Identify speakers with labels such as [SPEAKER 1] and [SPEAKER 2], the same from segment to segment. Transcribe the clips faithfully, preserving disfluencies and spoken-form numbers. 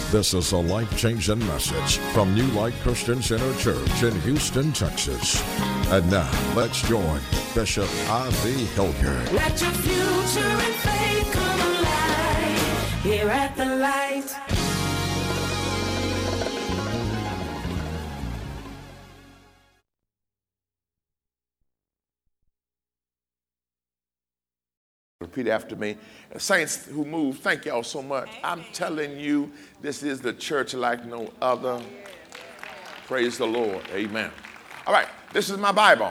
[SPEAKER 1] This is a life-changing message from New Light Christian Center Church in Houston, Texas. And now, let's join Bishop I V Hilliard.
[SPEAKER 2] Let your future and faith come alive here at the Light.
[SPEAKER 3] Repeat after me. Saints who move, thank y'all so much. I'm telling you, this is the church like no other. Praise the Lord. Amen. All right, this is my Bible.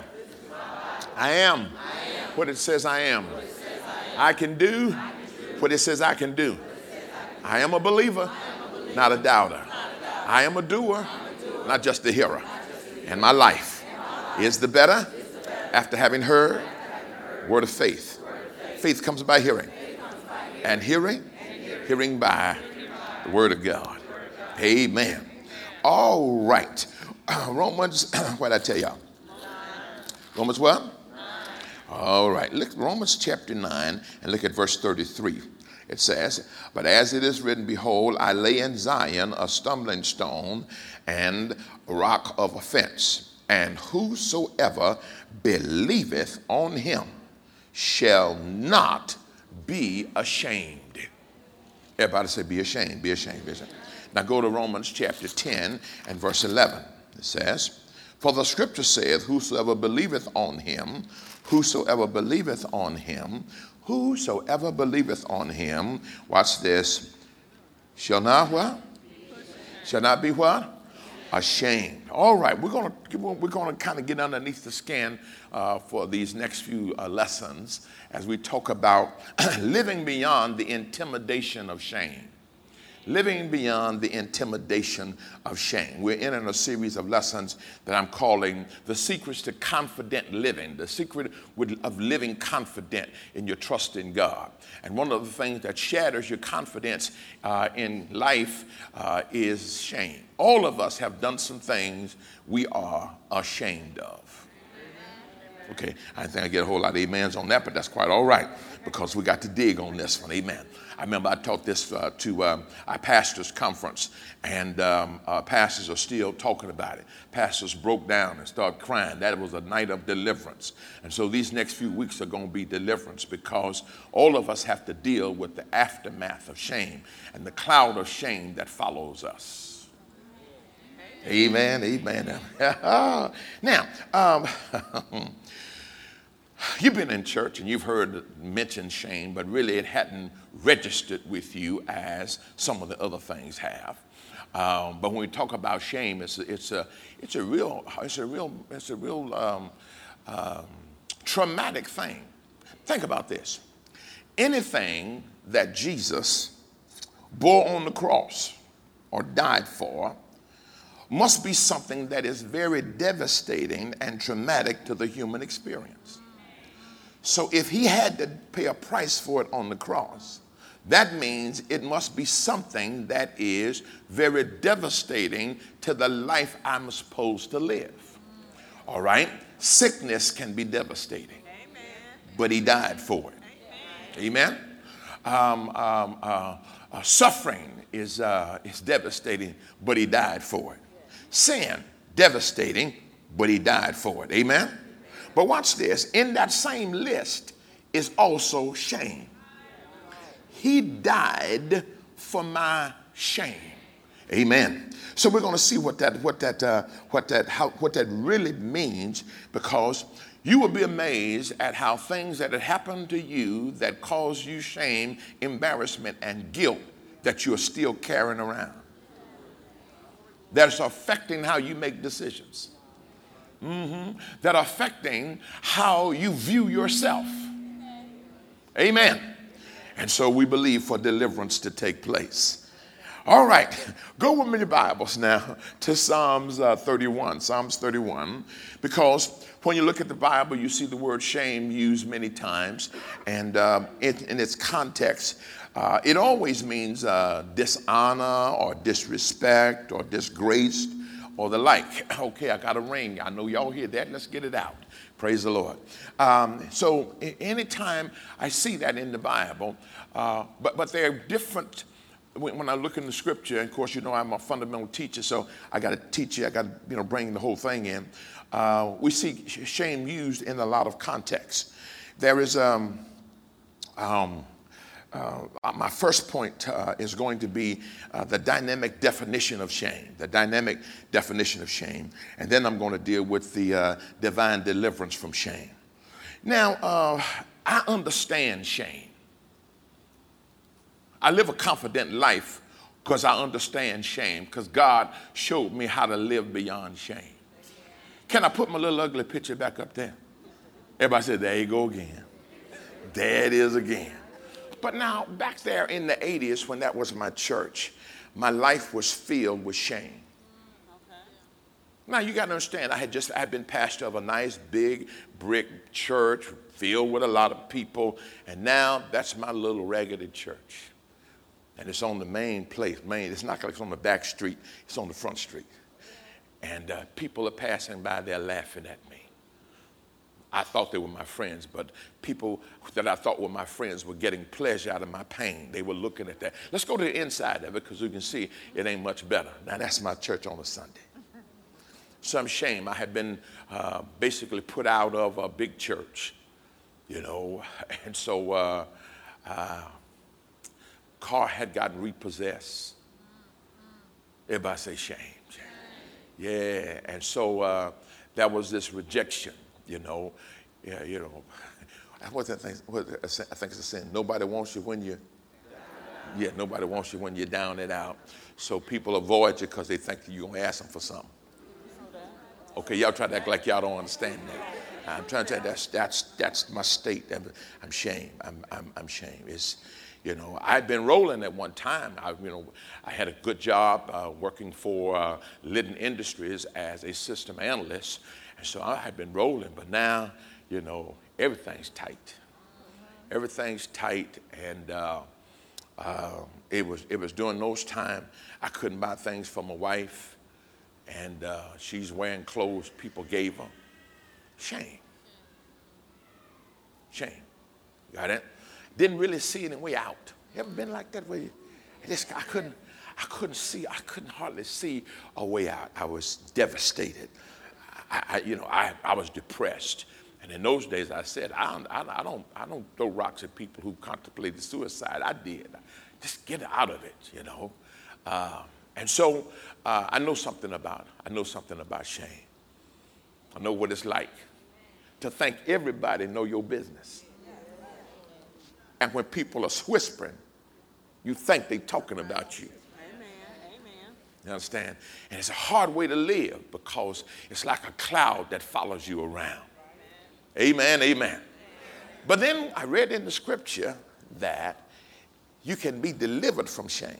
[SPEAKER 3] I am what it says I am. I can do what it says I can do. I am a believer, not a doubter. I am a doer, not just a hearer. And my life is the better after having heard word of faith. Faith comes by hearing, and hearing, hearing by the word of God. Amen. All right. Romans, what did I tell y'all? Romans what? All right. Look, Romans chapter nine, and look at verse thirty-three. It says, but as it is written, behold, I lay in Zion a stumbling stone and a rock of offense, and whosoever believeth on him shall not be ashamed. Everybody say, be ashamed, be ashamed, be ashamed. Now go to Romans chapter ten and verse eleven. It says, for the scripture saith, whosoever believeth on him, whosoever believeth on him, whosoever believeth on him, watch this, shall not what? Shall not be what? Ashamed. All right, we're going to we're going to kind of get underneath the skin uh, for these next few uh, lessons as we talk about living beyond the intimidation of shame. Living beyond the intimidation of shame. We're in a series of lessons that I'm calling the secrets to confident living, the secret of living confident in your trust in God. And one of the things that shatters your confidence uh, in life uh, is shame. All of us have done some things we are ashamed of. Okay, I think I get a whole lot of amens on that, but that's quite all right because we got to dig on this one. Amen. I remember I taught this uh, to um, our pastors' conference, and um, uh, pastors are still talking about it. Pastors broke down and started crying. That was a night of deliverance. And so these next few weeks are going to be deliverance because all of us have to deal with the aftermath of shame and the cloud of shame that follows us. Amen, amen. Now, um, you've been in church and you've heard mention shame, but really it hadn't registered with you as some of the other things have. Um, but when we talk about shame, it's a, it's a it's a real it's a real it's a real um, um, traumatic thing. Think about this: anything that Jesus bore on the cross or died for must be something that is very devastating and traumatic to the human experience. So if he had to pay a price for it on the cross, that means it must be something that is very devastating to the life I'm supposed to live. All right? Sickness can be devastating, but he died for it. Amen? Um, um, uh, uh, suffering is, uh, is devastating, but he died for it. Sin, devastating, but he died for it. Amen? But watch this. In that same list is also shame. He died for my shame. Amen. So we're going to see what that what that uh, what that how what that really means, because you will be amazed at how things that had happened to you that cause you shame, embarrassment, and guilt that you're still carrying around, that's affecting how you make decisions. Mm-hmm. That are affecting how you view yourself. Amen. And so we believe for deliverance to take place. All right, go with me in your Bibles now to Psalms uh, thirty-one, Psalms thirty-one, because when you look at the Bible, you see the word shame used many times, and uh, it, in its context, uh, it always means uh, dishonor or disrespect or disgrace or the like. Okay, I got a ring. I know y'all hear that. Let's get it out. Praise the Lord. Um, so anytime I see that in the Bible, uh, but, but there are different when, when I look in the scripture, and of course, you know, I'm a fundamental teacher, so I got to teach you, I got to, you know, bring the whole thing in. Uh, we see shame used in a lot of contexts. There is, um, um, uh, my first point uh, is going to be uh, the dynamic definition of shame, the dynamic definition of shame. And then I'm going to deal with the uh, divine deliverance from shame. Now, uh, I understand shame. I live a confident life because I understand shame, because God showed me how to live beyond shame. Can I put my little ugly picture back up there? Everybody said, there you go again. There it is again. But now, back there in the eighties, when that was my church, my life was filled with shame. Okay. Now, you got to understand, I had just I had been pastor of a nice, big brick church filled with a lot of people, and now that's my little raggedy church. And it's on the main place, main. It's not like it's on the back street, it's on the front street. And uh, people are passing by, they're laughing at me. I thought they were my friends, but people that I thought were my friends were getting pleasure out of my pain. They were looking at that. Let's go to the inside of it, because you can see it ain't much better. Now, that's my church on a Sunday. Some shame. I had been uh, basically put out of a big church, you know, and so uh, uh, car had gotten repossessed. Everybody say shame, shame. Yeah, and so uh, there was this rejection. You know, yeah, you know, what's that thing? What, I think it's a sin. Nobody wants you when you, yeah, nobody wants you when you're down and out. So people avoid you because they think you're going to ask them for something. Okay, y'all try to act like y'all don't understand that. I'm trying to tell you that's, that's, that's my state. I'm, I'm ashamed. I'm, I'm, I'm ashamed. It's, you know, I'd been rolling at one time. I, you know, I had a good job uh, working for uh, Litton Industries as a system analyst. And so I had been rolling, but now, you know, everything's tight. Everything's tight, and uh, uh, it was it was during those times I couldn't buy things for my wife, and uh, she's wearing clothes people gave her. Shame. Shame. Got it? Didn't really see any way out. You ever been like that where you, just, I couldn't I couldn't see I couldn't hardly see a way out. I was devastated. I, I, you know, I, I was depressed, and in those days, I said, I don't, I, I don't, I don't throw rocks at people who contemplated suicide. I did. Just get out of it, you know. Uh, and so, uh, I know something about, I know something about shame. I know what it's like to think everybody know your business, and when people are whispering, you think they're talking about you. You understand? And it's a hard way to live, because it's like a cloud that follows you around. Amen, amen. Amen. But then I read in the scripture that you can be delivered from shame.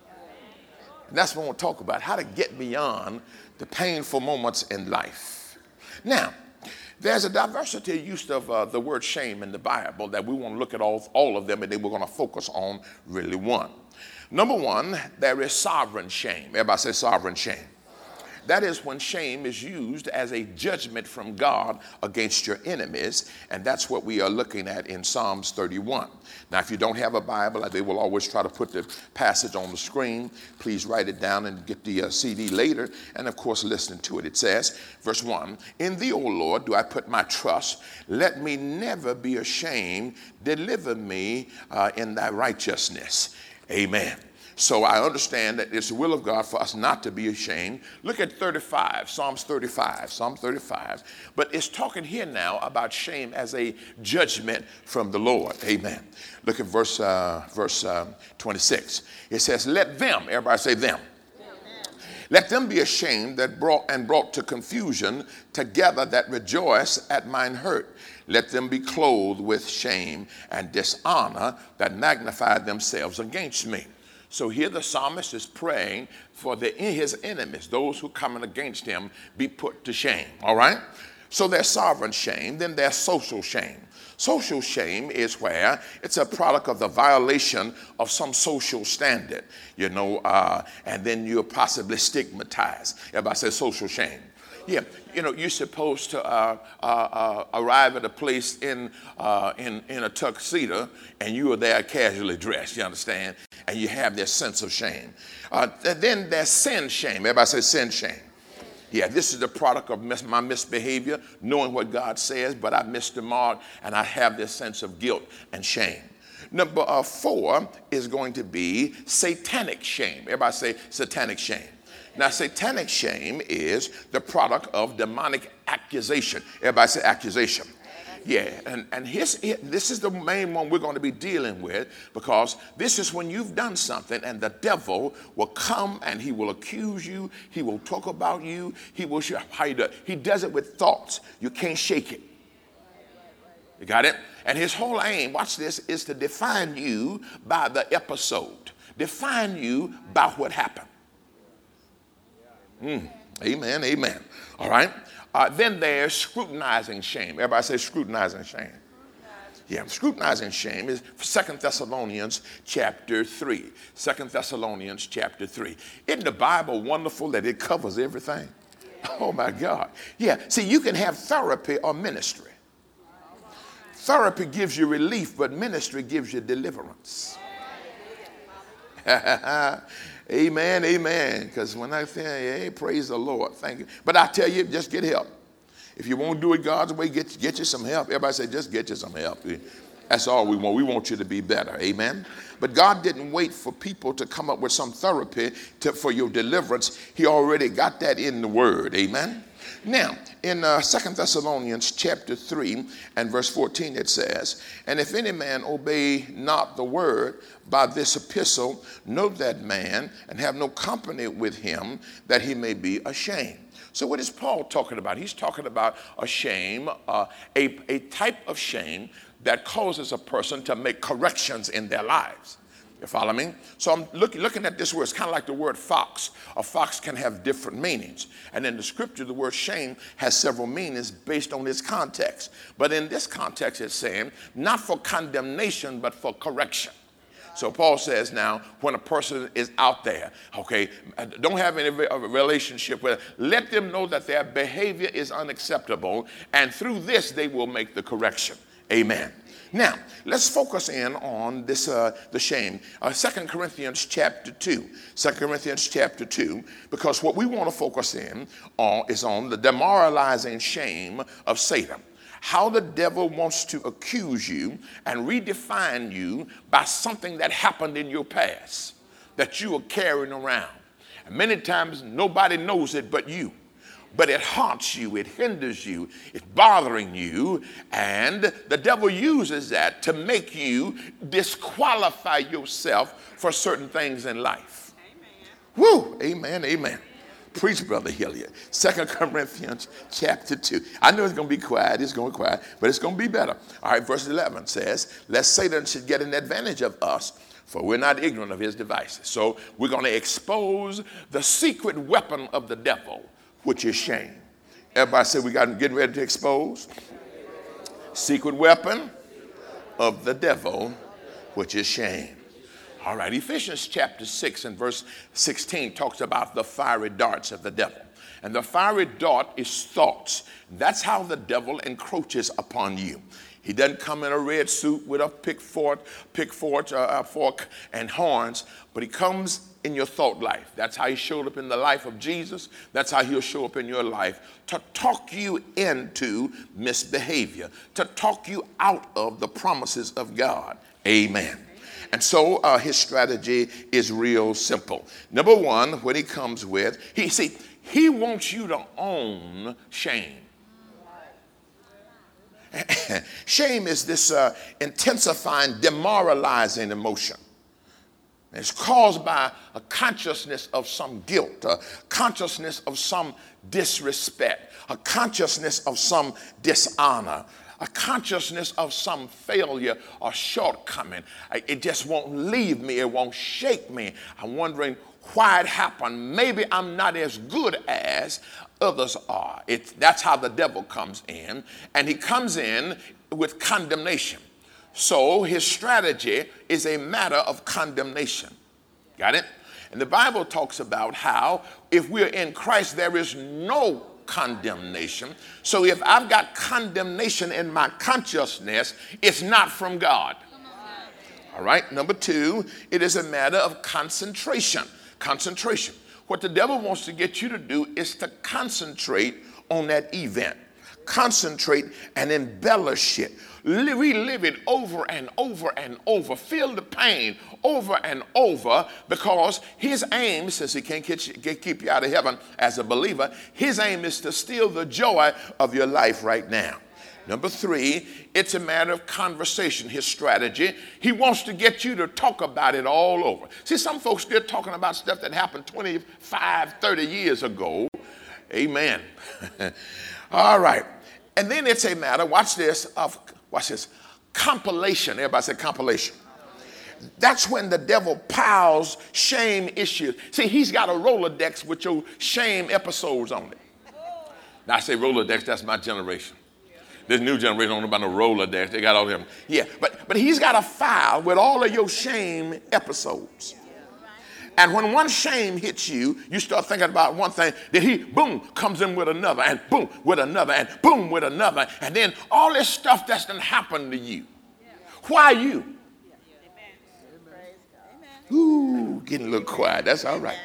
[SPEAKER 3] And that's what I want to talk about, how to get beyond the painful moments in life. Now, there's a diversity of use of uh, the word shame in the Bible that we want to look at all, all of them, and then we're going to focus on really one. Number one, there is sovereign shame. Everybody say sovereign shame. That is when shame is used as a judgment from God against your enemies, and that's what we are looking at in Psalms thirty-one. Now, if you don't have a Bible, they will always try to put the passage on the screen. Please write it down and get the uh, C D later, and of course, listen to it. It says, verse one, "In thee, O Lord, do I put my trust. Let me never be ashamed. Deliver me uh, in thy righteousness." Amen. So I understand that it's the will of God for us not to be ashamed. Look at thirty-five, Psalms thirty-five, Psalm thirty-five. But it's talking here now about shame as a judgment from the Lord. Amen. Look at verse uh, verse uh, twenty-six. It says, "Let them," everybody say them. "Let them be ashamed that brought and brought to confusion together that rejoice at mine hurt. Let them be clothed with shame and dishonor that magnify themselves against me." So here the psalmist is praying for the, his enemies, those who coming against him, be put to shame, all right? So there's sovereign shame, then there's social shame. Social shame is where it's a product of the violation of some social standard, you know, uh, and then you're possibly stigmatized. Everybody says social shame. Yeah, you know, you're supposed to uh, uh, uh, arrive at a place in, uh, in, in a tuxedo, and you are there casually dressed, you understand? And you have this sense of shame. Uh, then there's sin shame. Everybody say sin shame. Yeah, this is the product of mis- my misbehavior, knowing what God says, but I missed the mark, and I have this sense of guilt and shame. Number uh, four is going to be satanic shame. Everybody say satanic shame. Now, satanic shame is the product of demonic accusation. Everybody say accusation. Yeah, and, and his, this is the main one we're going to be dealing with, because this is when you've done something and the devil will come and he will accuse you. He will talk about you. He will show how he does. He does it with thoughts. You can't shake it. You got it? And his whole aim, watch this, is to define you by the episode. Define you by what happened. Mm, amen, amen. All right. Uh, then there's scrutinizing shame. Everybody say scrutinizing shame. Yeah, scrutinizing shame is Second Thessalonians chapter three. Second Thessalonians chapter three. Isn't the Bible wonderful that it covers everything? Oh my God. Yeah, see, you can have therapy or ministry. Therapy gives you relief, but ministry gives you deliverance. Amen, amen. Because when I say, hey, praise the Lord, thank you. But I tell you, just get help. If you won't do it God's way, get, get you some help. Everybody say, just get you some help. That's all we want. We want you to be better. Amen. But God didn't wait for people to come up with some therapy to, for your deliverance. He already got that in the word. Amen. Now, in uh, Second Thessalonians chapter three and verse fourteen, it says, and if any man obey not the word by this epistle, know that man and have no company with him, that he may be ashamed. So what is Paul talking about? He's talking about a shame, uh, a, a type of shame that causes a person to make corrections in their lives. You follow me? So I'm look, looking at this word. It's kind of like the word fox. A fox can have different meanings. And in the scripture, the word shame has several meanings based on its context. But in this context, it's saying not for condemnation, but for correction. So Paul says now, when a person is out there, okay, don't have any relationship with, let them know that their behavior is unacceptable, and through this, they will make the correction. Amen. Now, let's focus in on this, uh, the shame. Uh, Second Corinthians chapter two. Second Corinthians chapter two, because what we want to focus in on is on the demoralizing shame of Satan. How the devil wants to accuse you and redefine you by something that happened in your past that you are carrying around. And many times nobody knows it but you. But it haunts you, it hinders you, it's bothering you, and the devil uses that to make you disqualify yourself for certain things in life. Amen. Woo! Amen, amen. Preach, Brother Hilliard. Second Corinthians chapter two. I know it's going to be quiet, it's going to be quiet, but it's going to be better. All right, verse eleven says, lest Satan should get an advantage of us, for we're not ignorant of his devices. So we're going to expose the secret weapon of the devil, which is shame. Everybody say we got getting ready to expose. Secret weapon of the devil, which is shame. All right, Ephesians chapter six and verse sixteen talks about the fiery darts of the devil. And the fiery dart is thoughts. That's how the devil encroaches upon you. He doesn't come in a red suit with a pickfork, pickfork, uh, fork and horns, but he comes in your thought life. That's how he showed up in the life of Jesus. That's how he'll show up in your life to talk you into misbehavior, to talk you out of the promises of God. Amen. And so uh, his strategy is real simple. Number one, what he comes with, he see, he wants you to own shame. Shame is this uh, intensifying, demoralizing emotion. It's caused by a consciousness of some guilt, a consciousness of some disrespect, a consciousness of some dishonor, a consciousness of some failure or shortcoming. It just won't leave me. It won't shake me. I'm wondering why it happened. Maybe I'm not as good as others are. It's, that's how the devil comes in. And he comes in with condemnation. So his strategy is a matter of condemnation. Got it? And the Bible talks about how if we're in Christ, there is no condemnation. So if I've got condemnation in my consciousness, it's not from God. All right. Number two, it is a matter of concentration. Concentration. What the devil wants to get you to do is to concentrate on that event. Concentrate and embellish it. Relive it over and over and over. Feel the pain over and over, because his aim, since he can't keep you out of heaven as a believer, his aim is to steal the joy of your life right now. Number three, it's a matter of conversation, his strategy. He wants to get you to talk about it all over. See, some folks still talking about stuff that happened twenty-five, thirty years ago. Amen. All right. And then it's a matter, watch this, of, watch this, compilation. Everybody say compilation. That's when the devil piles shame issues. See, he's got a Rolodex with your shame episodes on it. Now I say Rolodex, that's my generation. This new generation don't know about no Rolodex. They got all them. Yeah, but, but he's got a file with all of your shame episodes. And when one shame hits you, you start thinking about one thing, then he, boom, comes in with another, and boom, with another, and boom, with another. And then all this stuff that's done happened to you. Why you? Ooh, getting a little quiet. That's all right.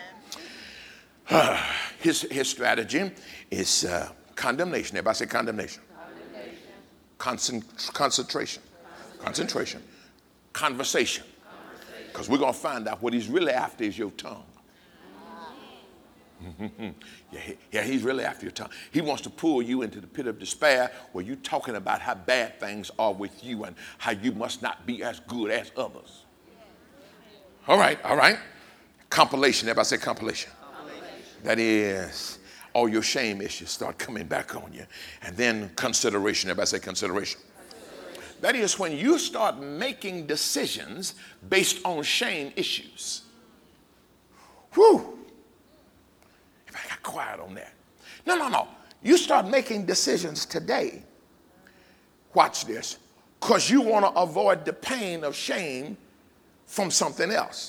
[SPEAKER 3] his, his strategy is uh, condemnation. Everybody say condemnation. Concent- concentration. Concentration. Conversation. Because we're going to find out what he's really after is your tongue. yeah, he, yeah, he's really after your tongue. He wants to pull you into the pit of despair where you're talking about how bad things are with you and how you must not be as good as others. All right, all right. Compilation. Everybody say compilation. compilation. That is, all your shame issues start coming back on you. And then consideration. Everybody say consideration. That is when you start making decisions based on shame issues. Whew. If I got quiet on that. No, no, no. You start making decisions today. Watch this. Because you want to avoid the pain of shame from something else.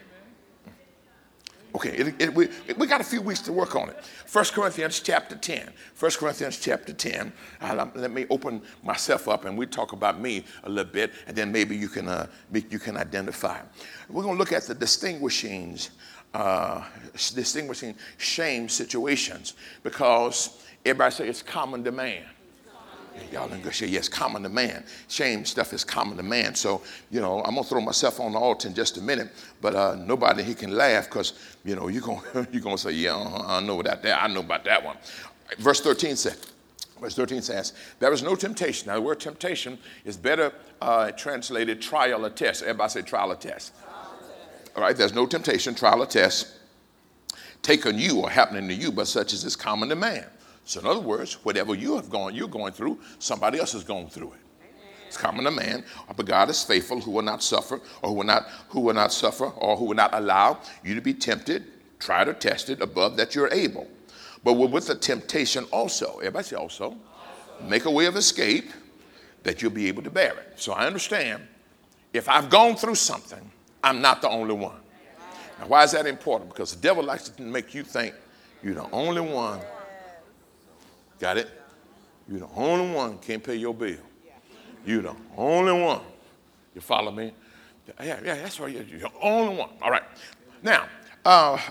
[SPEAKER 3] Okay, it, it, we, we got a few weeks to work on it. First Corinthians chapter ten. First Corinthians chapter ten. Uh, let me open myself up and we talk about me a little bit, and then maybe you can uh, you can identify. We're going to look at the distinguishing, uh, distinguishing shame situations, because everybody say it's common to man. Y'all in good shape. Yes, common to man. Shame stuff is common to man. So, you know, I'm going to throw myself on the altar in just a minute, but uh, nobody he can laugh, because, you know, you're going you're gonna say, yeah, uh-huh, I know about that. I know about that one. Verse thirteen says, verse thirteen says, there is no temptation. Now, the word temptation is better uh, translated trial or test. Everybody say trial or test. Trial or test. All right, there's no temptation, trial or test, taken you or happening to you, but such as is common to man. So in other words, whatever you have gone, you're going through, somebody else is going through it. It's common to man. But God is faithful, who will not suffer, or who will not, who will not suffer, or who will not allow you to be tempted, tried or tested above that you're able. But with the temptation also, everybody say also, also, make a way of escape that you'll be able to bear it. So I understand, if I've gone through something, I'm not the only one. Now, why is that important? Because the devil likes to make you think you're the only one. Got it? You're the only one can't pay your bill. You're the only one. You follow me? Yeah, yeah, that's right. You're the only one. All right. Now, uh,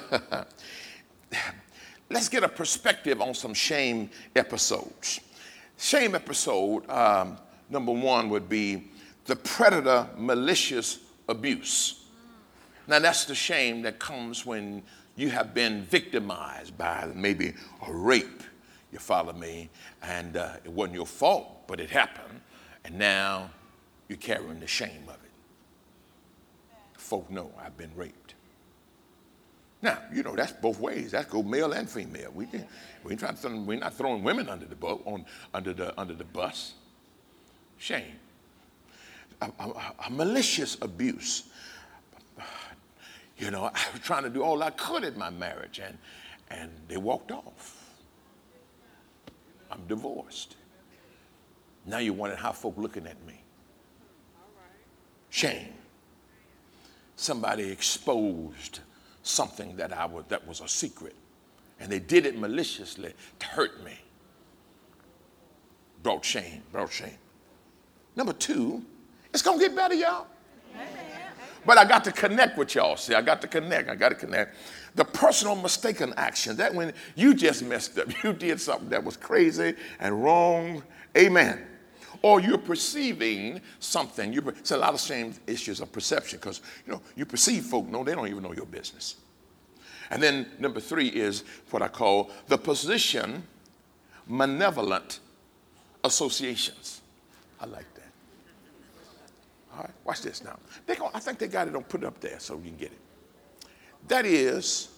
[SPEAKER 3] let's get a perspective on some shame episodes. Shame episode, um, number one would be the predator malicious abuse. Now, that's the shame that comes when you have been victimized by maybe a rape. You follow me? And uh, it wasn't your fault, but it happened. And now you're carrying the shame of it. Folk know I've been raped. Now, you know, that's both ways. That's go male and female. We can, we ain't trying to, we're not throwing women under the boat, on under the under the bus. Shame. A, a, a malicious abuse. You know, I was trying to do all I could in my marriage, and and they walked off. I'm divorced. Now you're wondering how folk looking at me. Shame. Somebody exposed something that I was that was a secret, And they did it maliciously to hurt me. Brought shame, brought shame. Number two, it's going to get better, y'all. But I got to connect with y'all. See, I got to connect. I got to connect. The personal mistaken action, that when you just messed up, you did something that was crazy and wrong. Amen. Or you're perceiving something. You, it's a lot of shame issues of perception because, you know, you perceive folk, no, they don't even know your business. And then number three is what I call the position malevolent associations. I like that. All right, watch this now. They gonna, I think they got it on, put it up there so you can get it. That is,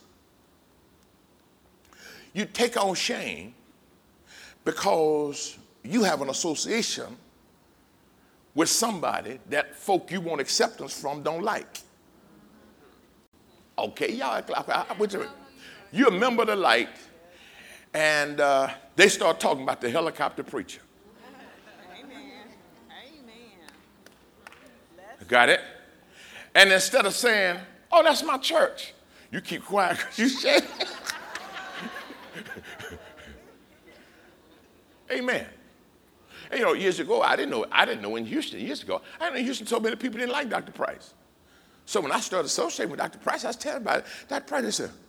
[SPEAKER 3] you take on shame because you have an association with somebody that folk you want acceptance from don't like. Okay, y'all, you're a member of the light, and uh, they start talking about the helicopter preacher.
[SPEAKER 4] Amen. Amen.
[SPEAKER 3] Got it? And instead of saying, oh, that's my church, you keep quiet because you say, amen. And, you know, years ago, I didn't know, I didn't know in Houston, years ago, I didn't know in Houston so many people didn't like Doctor Price. So when I started associating with Doctor Price, I was telling about it. Doctor Price, they said,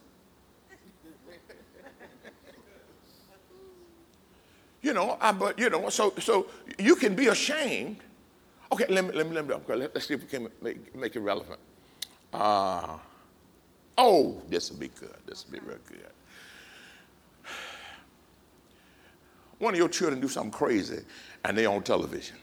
[SPEAKER 3] you know, I, but, you know, so so you can be ashamed. Okay, let me, let me, let me, okay, let, let's see if we can make, make it relevant. Uh, oh, this will be good. This will be real good. One of your children do something crazy, and they on television.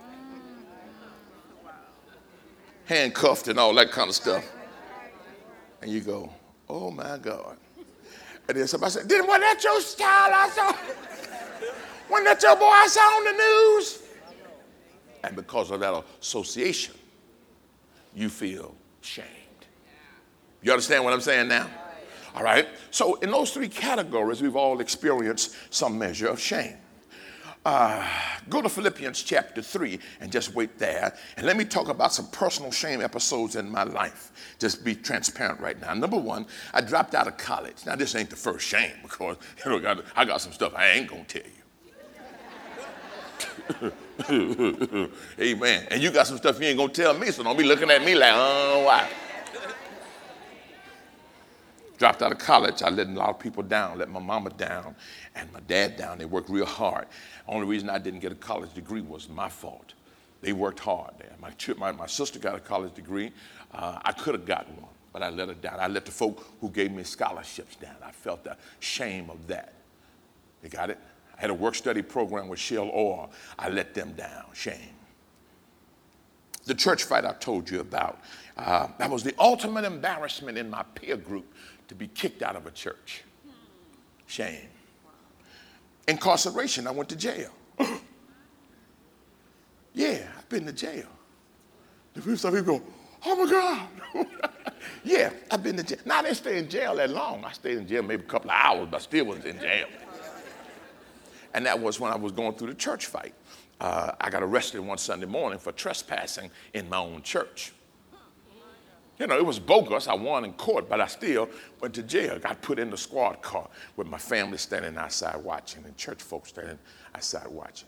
[SPEAKER 3] Handcuffed and all that kind of stuff. And you go, oh my God. And then somebody said, didn't, wasn't that your child I saw? Wasn't that your boy I saw on the news? And because of that association, you feel shamed. You understand what I'm saying now? All right. So in those three categories, we've all experienced some measure of shame. Uh, go to Philippians chapter three and just wait there. And let me talk about some personal shame episodes in my life. Just be transparent right now. Number one, I dropped out of college. Now, this ain't the first shame because, you know, got, I got some stuff I ain't going to tell you. Amen. And you got some stuff you ain't going to tell me, so don't be looking at me like, oh, why? Dropped out of college. I let a lot of people down, let my mama down and my dad down. They worked real hard. Only reason I didn't get a college degree was my fault. They worked hard there. My, my, my sister got a college degree. Uh, I could have gotten one, but I let her down. I let the folk who gave me scholarships down. I felt the shame of that. You got it? I had a work-study program with Shell Oil. I let them down. Shame. The church fight I told you about, uh, that was the ultimate embarrassment in my peer group to be kicked out of a church. Shame. Incarceration, I went to jail. Yeah, I've been to jail. The people go, oh my God. Yeah, I've been to jail. Now, I didn't stay in jail that long. I stayed in jail maybe a couple of hours, but still was in jail. And that was when I was going through the church fight. Uh, I got arrested one Sunday morning for trespassing in my own church. You know, it was bogus. I won in court, but I still went to jail. Got put in the squad car with my family standing outside watching and church folks standing outside watching.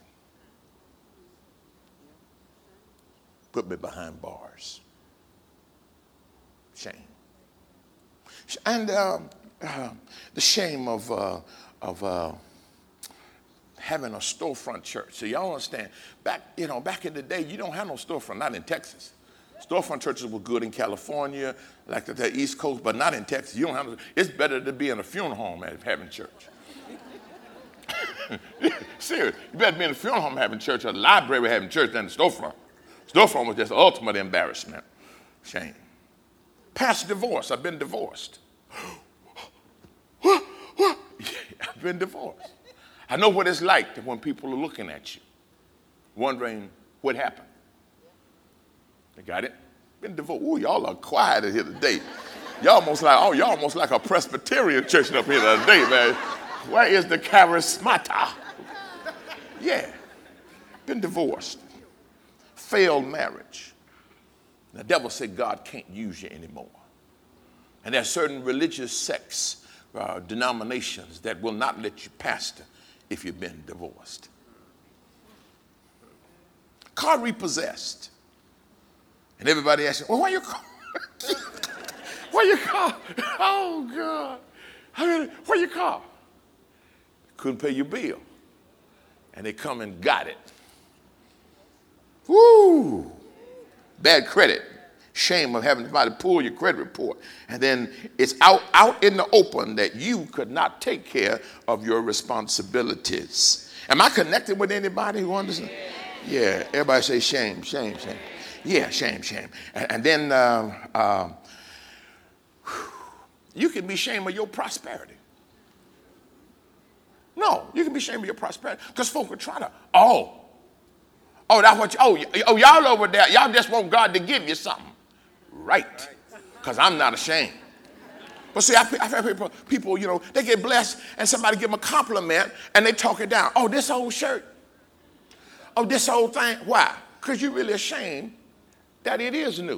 [SPEAKER 3] Put me behind bars. Shame. And uh, uh, the shame of, uh, of uh, having a storefront church. So y'all understand, back, you know, back in the day, you don't have no storefront, not in Texas. Storefront churches were good in California, like the East Coast, but not in Texas. You don't have to, it's better to be in a funeral home than having church. Serious. You better be in a funeral home having church or a library having church than the storefront. Storefront was just the ultimate embarrassment. Shame. Past divorce. I've been divorced. What? What? Yeah, I've been divorced. I know what it's like when people are looking at you, wondering what happened. You got it? Been divorced. Ooh, y'all are quiet in here today. Y'all almost like, oh, y'all almost like a Presbyterian church up here today, man. Where is the charismata? Yeah. Been divorced. Failed marriage. The devil said God can't use you anymore. And there's certain religious sects uh, denominations that will not let you pastor if you've been divorced. Car repossessed. And everybody asking, well, why you car? Why you car? Oh, God. I mean, where your car? Couldn't pay your bill. And they come and got it. Woo! Bad credit. Shame of having somebody pull your credit report. And then it's out, out in the open that you could not take care of your responsibilities. Am I connected with anybody who understands? Yeah, everybody say shame, shame, shame. Yeah, shame, shame. And, and then uh, uh, you can be ashamed of your prosperity. No, you can be ashamed of your prosperity because folk will try to, oh, oh, that's what you, oh, oh, y'all over there, y'all just want God to give you something. Right, because I'm not ashamed. But see, I've, I've had people, people, you know, they get blessed and somebody give them a compliment and they talk it down. Oh, this old shirt. Oh, this old thing. Why? Because you're really ashamed that it is new.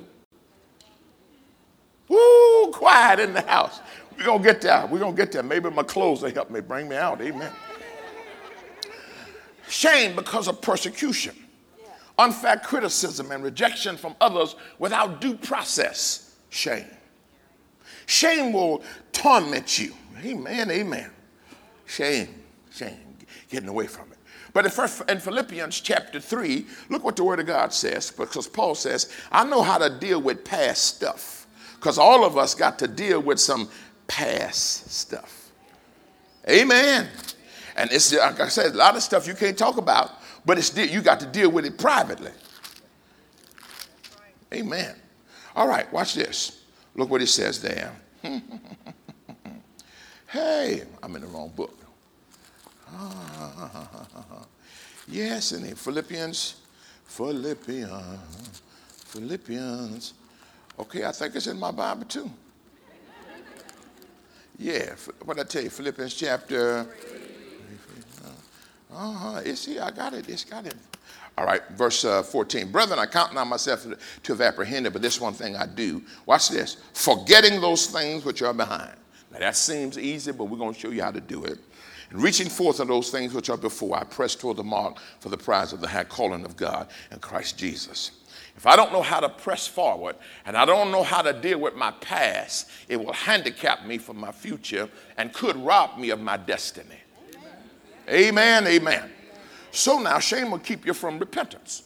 [SPEAKER 3] Woo, quiet in the house. We're going to get there. We're going to get there. Maybe my clothes will help me bring me out. Amen. Shame because of persecution. Unfair criticism and rejection from others without due process. Shame. Shame will torment you. Amen, amen. Shame, shame, getting away from it. But in, first, in Philippians chapter three, look what the Word of God says, because Paul says, I know how to deal with past stuff, because all of us got to deal with some past stuff. Amen. And it's, like I said, a lot of stuff you can't talk about, but it's you got to deal with it privately. Amen. All right, watch this. Look what it says there. Hey, I'm in the wrong book. Yes, in Philippians, Philippians, Philippians. Okay, I think it's in my Bible too. Yeah, what I tell you, Philippians chapter. Uh-huh, it's here, I got it, it's got it. All right, verse uh, fourteen. Brethren, I count not myself to have apprehended, but this one thing I do. Watch this. Forgetting those things which are behind. Now that seems easy, but we're going to show you how to do it. And reaching forth on those things which are before, I press toward the mark for the prize of the high calling of God in Christ Jesus. If I don't know how to press forward and I don't know how to deal with my past, it will handicap me from my future and could rob me of my destiny. Amen, amen. So now shame will keep you from repentance.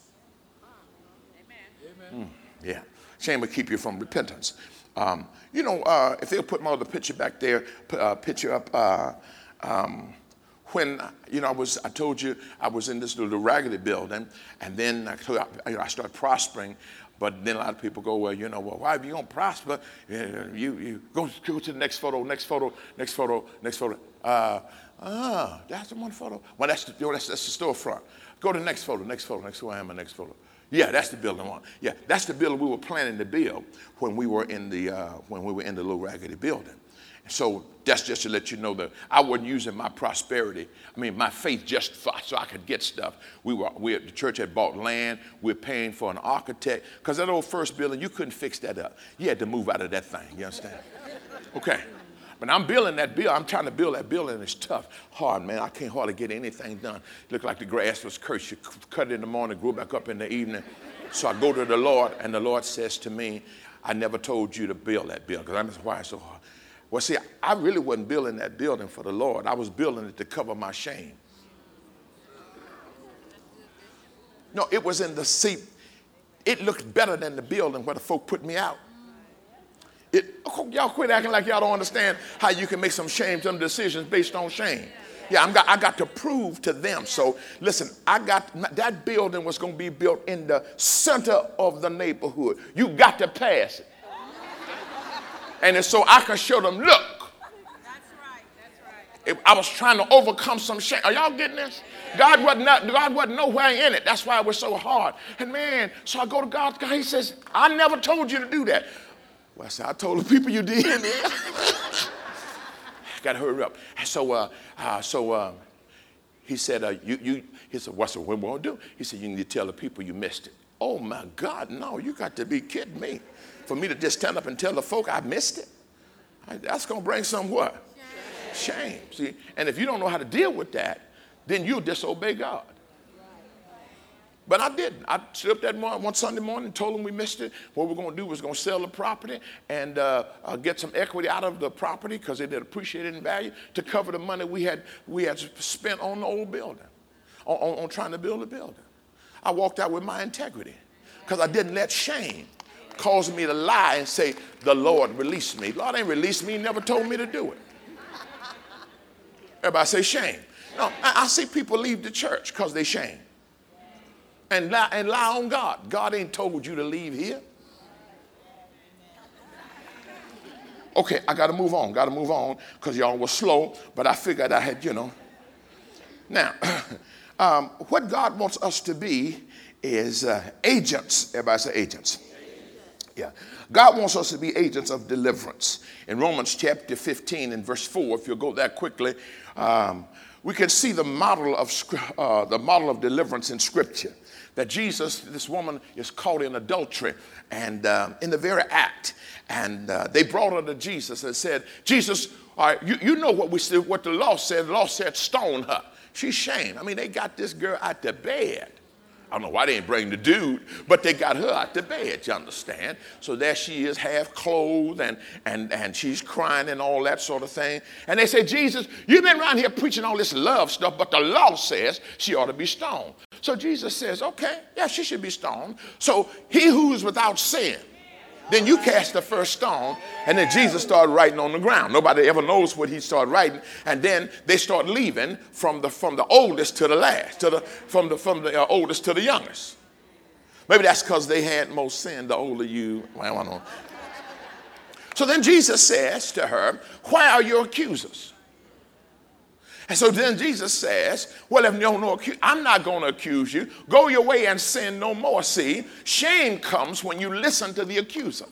[SPEAKER 3] Mm, yeah, shame will keep you from repentance. Um, you know, uh, if they'll put my other picture back there, uh, picture up. Uh, um, when, you know, I was, I told you I was in this little raggedy building, and then I, told you, I started prospering. But then a lot of people go, well, you know, well, why are you going to prosper? You, you go, go to the next photo, next photo, next photo, next photo. Uh, ah, that's the one photo. Well, that's the, you know, that's, that's the storefront. Go to the next photo, next photo, next photo. I am my next photo. Yeah, that's the building one. Yeah, that's the building we were planning to build when we were in the uh, when we were in the little raggedy building. So that's just to let you know that I wasn't using my prosperity, I mean, my faith just for, so I could get stuff. We were, we, the church had bought land. We were paying for an architect. Because that old first building, you couldn't fix that up. You had to move out of that thing. You understand? Okay. But I'm building that building. I'm trying to build that building. It's tough, hard, man. I can't hardly get anything done. Looked like the grass was cursed. You cut it in the morning, grew back up in the evening. So I go to the Lord, and the Lord says to me, I never told you to build that building. Because I know why it's so hard. Well, see, I really wasn't building that building for the Lord. I was building it to cover my shame. No, it was in the seat. It looked better than the building where the folk put me out. It, y'all quit acting like y'all don't understand how you can make some shame, some decisions based on shame. Yeah, I'm got, I got to prove to them. So listen, I got that building was going to be built in the center of the neighborhood. You got to pass it. And it's so I can show them, look. That's right, that's right. I was trying to overcome some shame. Are y'all getting this? God wasn't, not, God wasn't nowhere in it. That's why it was so hard. And man, so I go to God. God, he says, I never told you to do that. Well, I said, I told the people you did. Got to hurry up. So, uh, uh, so uh, he said, uh, you, you, he said, what's what we're going to do? He said, you need to tell the people you missed it. Oh, my God, no, you got to be kidding me. For me to just stand up and tell the folk I missed it, that's going to bring some what? Shame. See, and if you don't know how to deal with that, then you'll disobey God. But I didn't. I stood up that morning, one Sunday morning, told them we missed it. What we're going to do was going to sell the property and uh, uh, get some equity out of the property because it had appreciated in value to cover the money we had we had spent on the old building, on, on, on trying to build a building. I walked out with my integrity because I didn't let shame cause me to lie and say, the Lord released me. Lord ain't released me. He never told me to do it. Everybody say shame. No, I, I see people leave the church because they shame. And lie, and lie on God. God ain't told you to leave here. Okay, I got to move on. Got to move on because y'all were slow, but I figured I had, you know. Now, um, what God wants us to be is uh, agents. Everybody say agents. Yeah. God wants us to be agents of deliverance. In Romans chapter fifteen and verse four, if you'll go there quickly, um, we can see the model of uh, the model of deliverance in Scripture. That Jesus, this woman is caught in adultery and uh, in the very act. And uh, they brought her to Jesus and said, Jesus, all right, you, you know what we said, what the law said. The law said stone her. She's shamed. I mean, they got this girl out the bed. I don't know why they didn't bring the dude, but they got her out the bed, you understand? So there she is, half clothed, and, and, and she's crying and all that sort of thing. And they say, Jesus, you've been around here preaching all this love stuff, but the law says she ought to be stoned. So Jesus says, okay, yeah, she should be stoned. So he who is without sin, then you cast the first stone. And then Jesus started writing on the ground. Nobody ever knows what he started writing. And then they start leaving from the from the oldest to the last, to the from the from the uh, oldest to the youngest. Maybe that's because they had most sin. The older you, well, I don't know. So then Jesus says to her, "Why are your accusers?" And so then Jesus says, well, if you don't know, I'm not going to accuse you. Go your way and sin no more. See, shame comes when you listen to the accuser.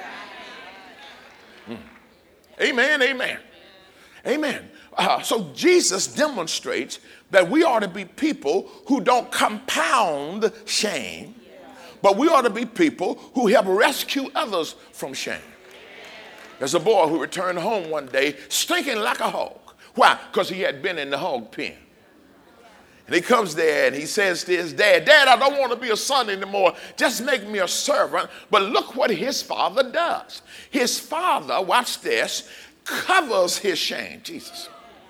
[SPEAKER 3] Mm. Amen, amen, amen. Uh, so Jesus demonstrates that we ought to be people who don't compound shame, but we ought to be people who help rescue others from shame. There's a boy who returned home one day stinking like a hog. Why? Because he had been in the hog pen. And he comes there and he says to his dad, Dad, I don't want to be a son anymore. Just make me a servant. But look what his father does. His father, watch this, covers his shame. Jesus.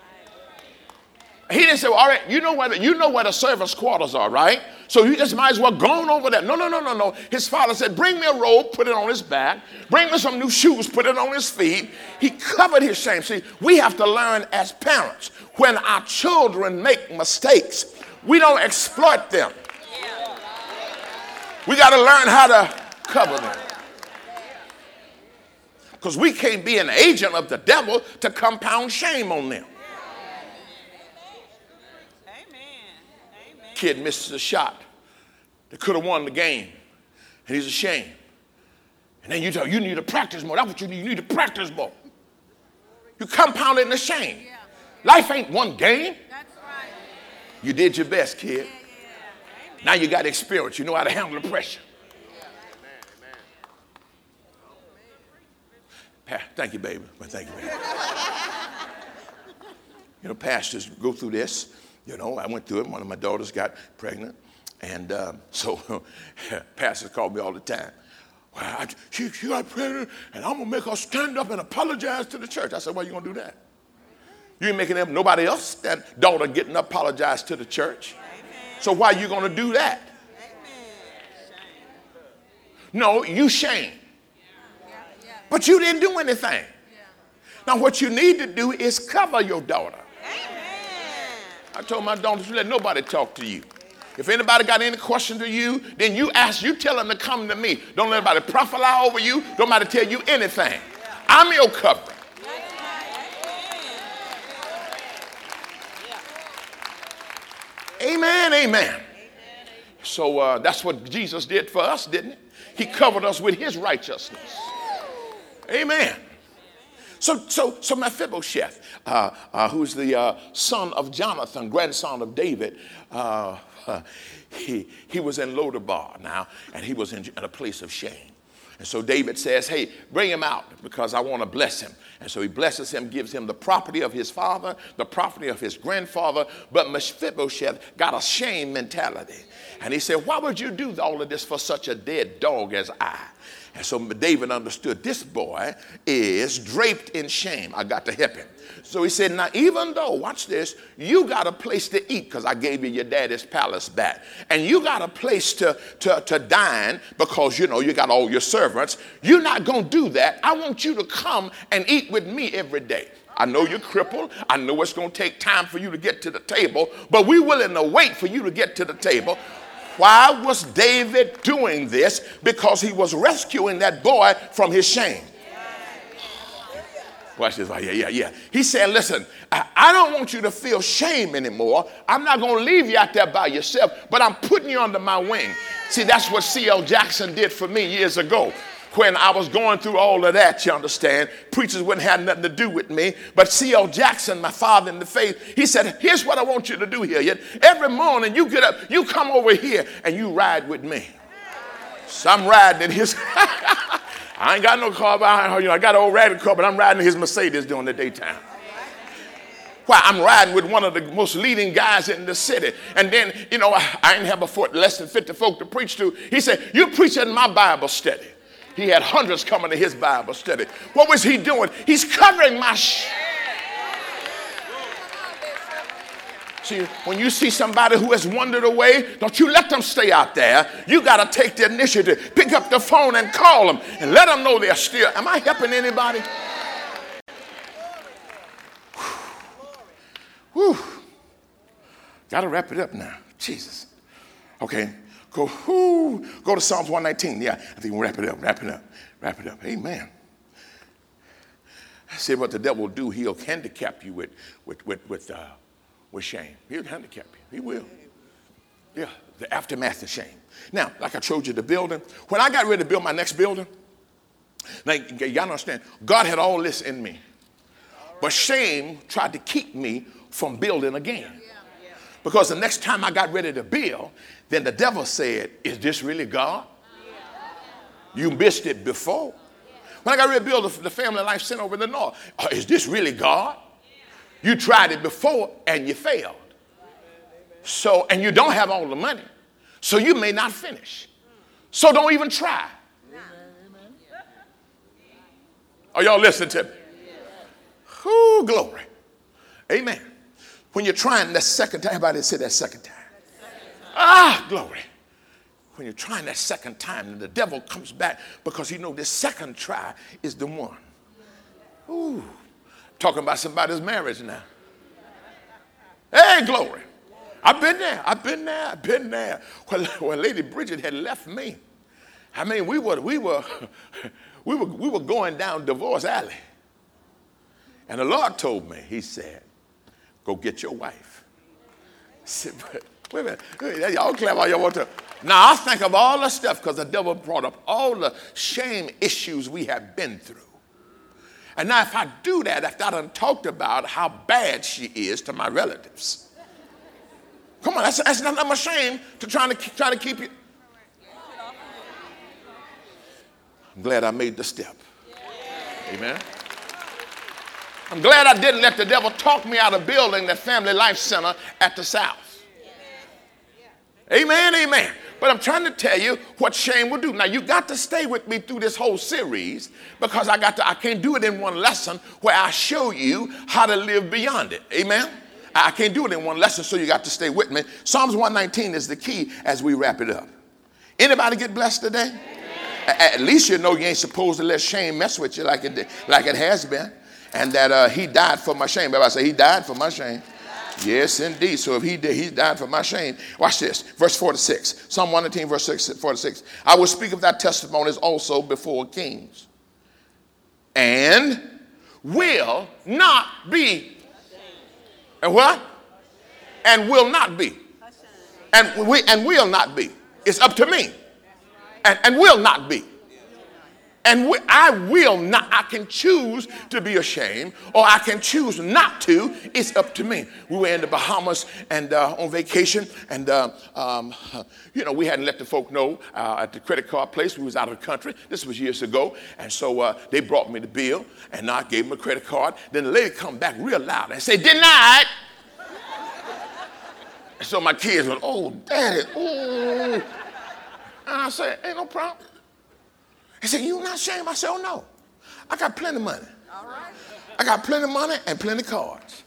[SPEAKER 3] He didn't say, well, all right, you know where the, you know where the servants' quarters are, right? So you just might as well go on over there. No, no, no, no, no. His father said, bring me a robe, put it on his back. Bring me some new shoes, put it on his feet. He covered his shame. See, we have to learn as parents, when our children make mistakes, we don't exploit them. We got to learn how to cover them. Because we can't be an agent of the devil to compound shame on them. Kid misses a shot that could have won the game, and he's ashamed. And then you tell him, you need to practice more. That's what you need. You need to practice more. You compound it in the shame. Yeah. Life ain't one game. That's right. You did your best, kid. Yeah, yeah. Now you got experience. You know how to handle the pressure. Yeah. Pa- thank you, baby. Well, thank you, baby. You know, pastors go through this. You know, I went through it. One of my daughters got pregnant. And um, so pastors call me all the time. Well, I, she, she got pregnant, and I'm going to make her stand up and apologize to the church. I said, why are you going to do that? You ain't making them, nobody else, that daughter getting up, apologize to the church. Amen. So why are you going to do that? Amen. No, you shame. Yeah. Yeah. But you didn't do anything. Yeah. Now what you need to do is cover your daughter. I told my daughters, you let nobody talk to you. If anybody got any question to you, then you ask, you tell them to come to me. Don't let anybody prophesy over you. Don't let tell you anything. I'm your covering. Amen, amen. So uh, that's what Jesus did for us, didn't he? He covered us with his righteousness. Amen. So, so, so Mephibosheth, uh, uh, who's the uh, son of Jonathan, grandson of David, uh, uh, he, he was in Lodabar now, and he was in, in a place of shame. And so David says, hey, bring him out because I want to bless him. And so he blesses him, gives him the property of his father, the property of his grandfather. But Mephibosheth got a shame mentality. And he said, why would you do all of this for such a dead dog as I? And so David understood this boy is draped in shame. I got to help him. So he said, now, even though, watch this, you got a place to eat because I gave you your daddy's palace back. And you got a place to, to, to dine because, you know, you got all your servants. You're not going to do that. I want you to come and eat with me every day. I know you're crippled. I know it's going to take time for you to get to the table, but we're willing to wait for you to get to the table. Why was David doing this? Because he was rescuing that boy from his shame. Watch this. Yeah, yeah, yeah. He said, listen, I, I don't want you to feel shame anymore. I'm not going to leave you out there by yourself, but I'm putting you under my wing. See, that's what C L Jackson did for me years ago. When I was going through all of that, you understand, preachers wouldn't have nothing to do with me. But C L Jackson, my father in the faith, he said, here's what I want you to do here. Yet every morning you get up, you come over here and you ride with me. So I'm riding in his, I ain't got no car, but I, you know, I got an old radical car, but I'm riding in his Mercedes during the daytime. Why, I'm riding with one of the most leading guys in the city. And then, you know, I, I didn't have a foot, less than fifty folk to preach to. He said, you preach in my Bible study. He had hundreds coming to his Bible study. What was he doing? He's covering my sh- See, when you see somebody who has wandered away, don't you let them stay out there. You got to take the initiative. Pick up the phone and call them and let them know they're still. Am I helping anybody? Whew. Got to wrap it up now. Jesus. Okay. Go, whoo, go to Psalms one nineteen. Yeah, I think we'll wrap it up, wrap it up, wrap it up. Amen. See what the devil will do. He'll handicap you with, with, with, with, uh, with shame. He'll handicap you. He will. Yeah, the aftermath of shame. Now, like I showed you the building. When I got ready to build my next building, now, y'all understand, God had all this in me. But shame tried to keep me from building again. Because the next time I got ready to build, then the devil said, is this really God? You missed it before. When I got ready to build the Family Life Center over in the north, oh, is this really God? You tried it before and you failed. So, and you don't have all the money. So you may not finish. So don't even try. Are y'all listening to me? Ooh, glory. Amen. When you're trying that second time, everybody say that second time. Ah, glory. When you're trying that second time, and the devil comes back because he knows this second try is the one. Ooh, talking about somebody's marriage now. Hey, glory. I've been there. I've been there. I've been there. When, when Lady Bridget had left me, I mean, we were, we were, we were, we were going down Divorce Alley. And the Lord told me, he said, go get your wife. I said, but wait a minute. Y'all clap all y'all want to. Now, I think of all the stuff because the devil brought up all the shame issues we have been through. And now if I do that, after I done talked about how bad she is to my relatives. Come on, that's, that's not I'm ashamed to try to, try to keep you. I'm glad I made the step. Amen. I'm glad I didn't let the devil talk me out of building that Family Life Center at the South. Amen, amen. But I'm trying to tell you what shame will do. Now, you got to stay with me through this whole series because I got to, I can't do it in one lesson where I show you how to live beyond it. Amen. I can't do it in one lesson, so you got to stay with me. Psalms one nineteen is the key as we wrap it up. Anybody get blessed today? At least you know you ain't supposed to let shame mess with you like it, like it has been. And that uh, he died for my shame. Everybody say, he died for my shame. Yes, indeed. So if he did, he died for my shame. Watch this. Verse four to six. Psalm one nineteen, verse six, four to six. I will speak of thy testimonies also before kings. And will not be. And what? And will not be. And, we, and will not be. It's up to me. And, and will not be. And we, I will not, I can choose to be ashamed or I can choose not to. It's up to me. We were in the Bahamas and uh, on vacation and, uh, um, you know, we hadn't let the folk know uh, at the credit card place. We was out of the country. This was years ago. And so uh, they brought me the bill and I gave them a credit card. Then the lady come back real loud and say, denied. So my kids went, oh, daddy, oh. And I said, ain't no problem. He said, you not ashamed? I said, oh, no. I got plenty of money. All right. I got plenty of money and plenty of cards.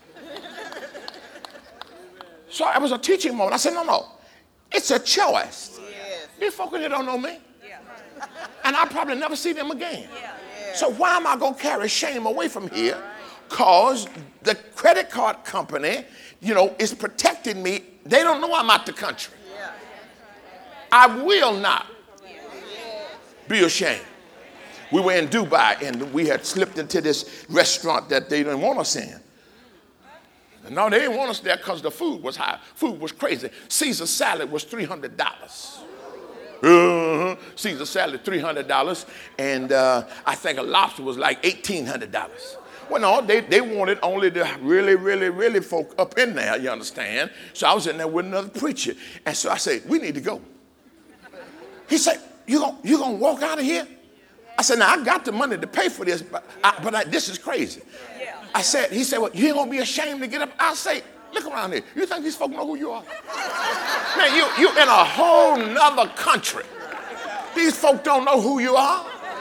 [SPEAKER 3] So it was a teaching moment. I said, no, no. It's a choice. Yes. These folk here don't know me. Yeah. And I'll probably never see them again. Yeah. Yeah. So why am I going to carry shame away from here? Because the credit card company, you know, is protecting me. They don't know I'm out the country. Yeah. I will not be ashamed. We were in Dubai and we had slipped into this restaurant that they didn't want us in. No, they didn't want us there because the food was high. Food was crazy. Caesar salad was three hundred dollars. Uh-huh. Caesar salad, three hundred dollars. And uh, I think a lobster was like eighteen hundred dollars. Well, no, they, they wanted only the really, really, really folk up in there, you understand? So I was in there with another preacher. And so I said, we need to go. He said, you gonna, you gonna walk out of here? I said, now I got the money to pay for this, but, I, but I, this is crazy. I said, he said, well, you ain't gonna be ashamed to get up? I say, look around here. You think these folk know who you are? Man, you, you in a whole nother country. These folk don't know who you are.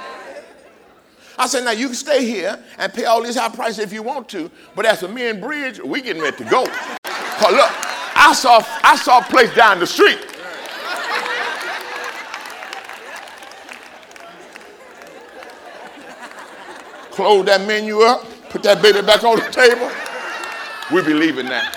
[SPEAKER 3] I said, now you can stay here and pay all these high prices if you want to, but as for me and Bridge, we getting ready to go. Cause look, I saw, I saw a place down the street. Close that menu up, put that baby back on the table. We'll be leaving now.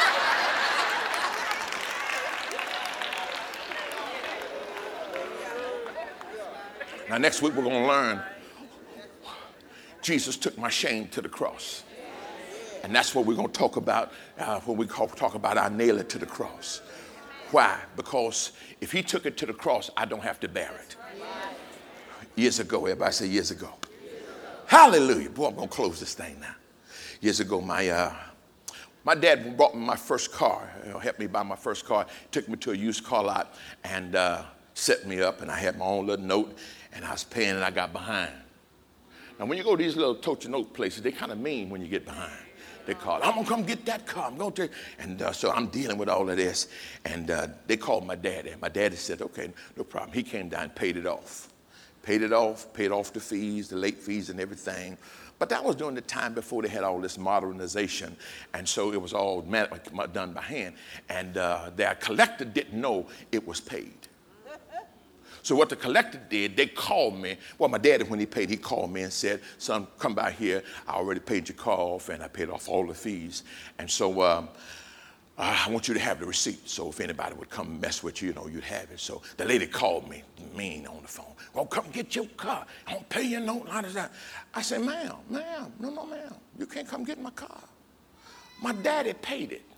[SPEAKER 3] Now next week we're going to learn Jesus took my shame to the cross. And that's what we're going to talk about uh, when we talk about our nail it to the cross. Why? Because if he took it to the cross, I don't have to bear it. Years ago, everybody say years ago. Hallelujah. Boy, I'm going to close this thing now. Years ago, my uh, my dad brought me my first car. You know, helped me buy my first car. Took me to a used car lot and uh, set me up. And I had my own little note. And I was paying and I got behind. Now, when you go to these little tote your note places, they kind of mean when you get behind. They call, I'm going to come get that car. I'm going to. And uh, so I'm dealing with all of this. And uh, they called my daddy. My daddy said, okay, no problem. He came down and paid it off. Paid it off, paid off the fees, the late fees and everything. But that was during the time before they had all this modernization. And so it was all done by hand. And uh, their collector didn't know it was paid. So what the collector did, they called me. Well, my daddy, when he paid, he called me and said, son, come by here. I already paid your car off, and I paid off all the fees. And so um, uh, I want you to have the receipt. So if anybody would come mess with you, you know, you'd have it. So the lady called me, mean, on the phone. Well, come get your car. I don't pay your note. I said, ma'am, ma'am, no, no, ma'am. You can't come get my car. My daddy paid it.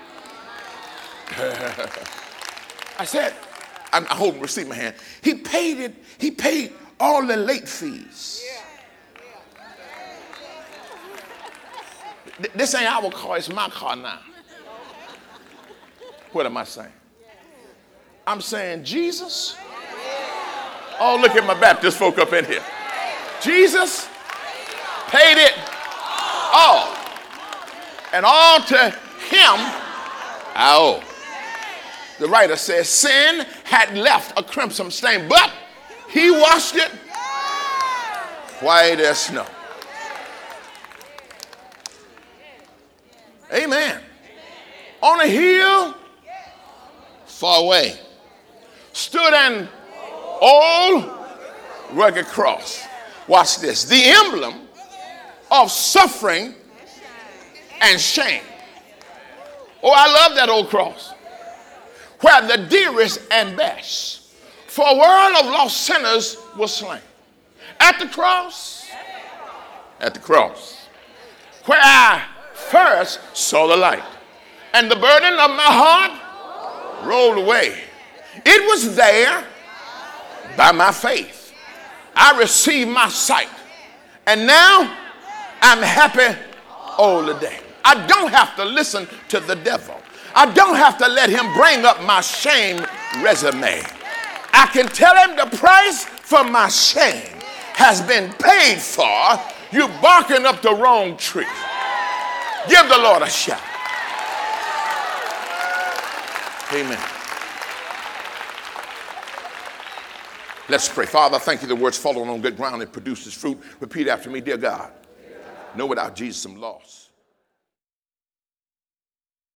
[SPEAKER 3] I said, I'm holding receipt in my hand. He paid it. He paid all the late fees. This ain't our car. It's my car now. What am I saying? I'm saying Jesus. Oh, look at my Baptist folk up in here. Jesus paid it all. And all to him I owe. The writer says, sin had left a crimson stain, but he washed it white as snow. Amen. On a hill far away stood an old rugged cross. Watch this. The emblem of suffering and shame. Oh, I love that old cross. Where the dearest and best for a world of lost sinners was slain. At the cross, at the cross, where I first saw the light, and the burden of my heart rolled away. It was there by my faith I received my sight. And now I'm happy all the day. I don't have to listen to the devil. I don't have to let him bring up my shame resume. I can tell him the price for my shame has been paid for. You're barking up the wrong tree. Give the Lord a shout. Amen. Let's pray. Father, thank you. The word's fallen on good ground. It produces fruit. Repeat after me. Dear God, know without Jesus I'm lost.